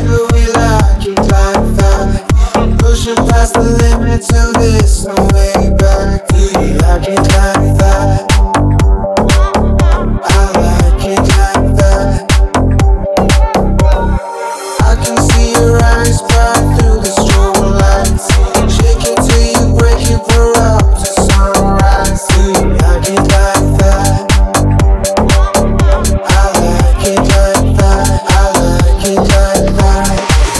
trigger, we like it like that. Pushing past the limit till there's no way back. Do you like it like that? I like it like that. I can see your eyes bright through the strobe lights. Shake it till you break it, pour out to sunrise. Do you like it like that? I like it like that. I like it like that.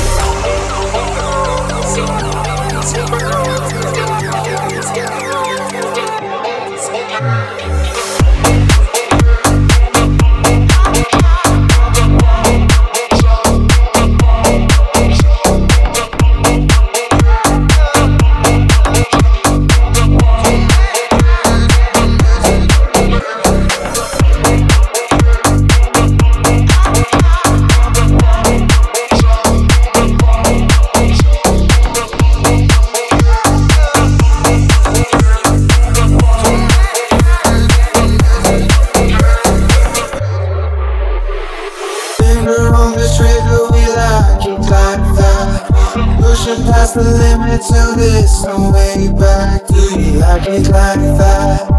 Finger on the trigger, we like it like that. Pushing past the limit till there's no way back. Do you like it like that?